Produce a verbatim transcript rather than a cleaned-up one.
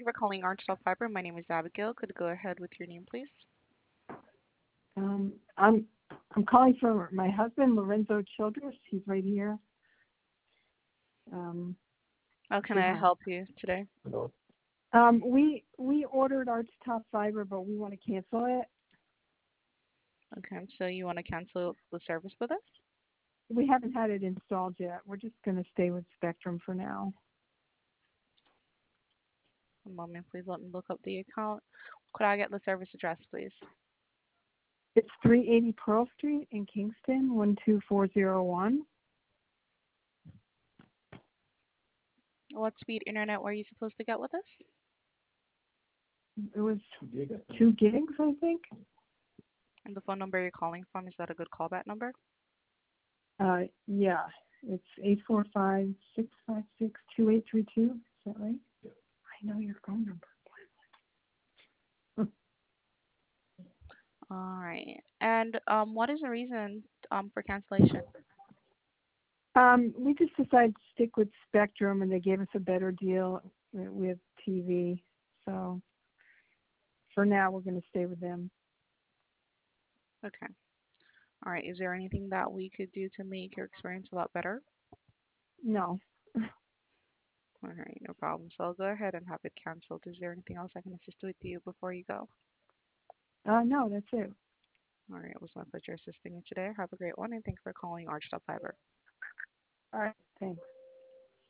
you for calling Archstop Fiber. My name is Abigail. Could you go ahead with your name, please? Um, I'm I'm calling for my husband, Lorenzo Childress. He's right here. Um, How can I yeah. help you today? Um, we we ordered Arch Top Fiber, but we want to cancel it. Okay, so you want to cancel the service with us? We haven't had it installed yet. We're just going to stay with Spectrum for now. One moment, please. Let me look up the account. Could I get the service address, please? It's three eighty Pearl Street in Kingston, one two four zero one. What speed internet were you supposed to get with us? It was two gigs, I think. And the phone number you're calling from, is that a good callback number? Uh, yeah, it's eight four five, six five six, two eight three two. Is that right? Yeah. I know your phone number. All right. And um, what is the reason um, for cancellation? Um, we just decided to stick with Spectrum, and they gave us a better deal with T V. So for now, we're going to stay with them. Okay. All right. Is there anything that we could do to make your experience a lot better? No. All right, no problem. So I'll go ahead and have it canceled. Is there anything else I can assist with you before you go? Uh, no, that's it. All right, it was my pleasure assisting you today. Have a great one, and thanks for calling Archstop Fiber. All right, thanks.